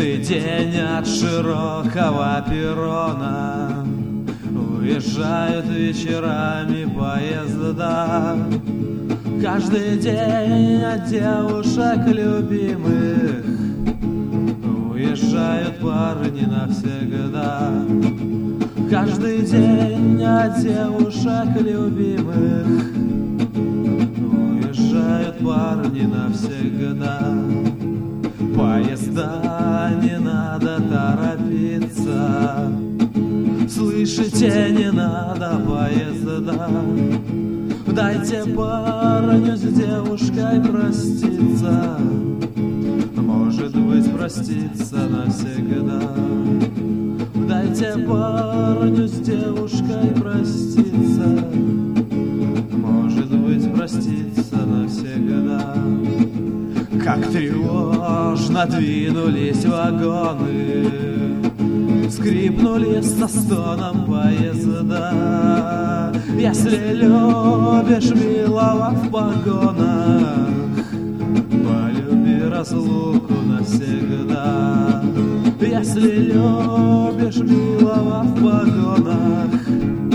Каждый день от широкого перрона уезжают вечерами поезда. Каждый день от девушек любимых уезжают парни навсегда. Каждый день от девушек любимых уезжают парни навсегда. Поезда, не надо торопиться, слышите, не надо поезда. Дайте парню с девушкой проститься, может быть, проститься навсегда. Дайте парню с девушкой проститься, может быть, проститься навсегда. Как тревожно двинулись вагоны, скрипнули со стоном поезда. Если любишь милого в погонах, полюби разлуку навсегда. Если любишь милого в погонах,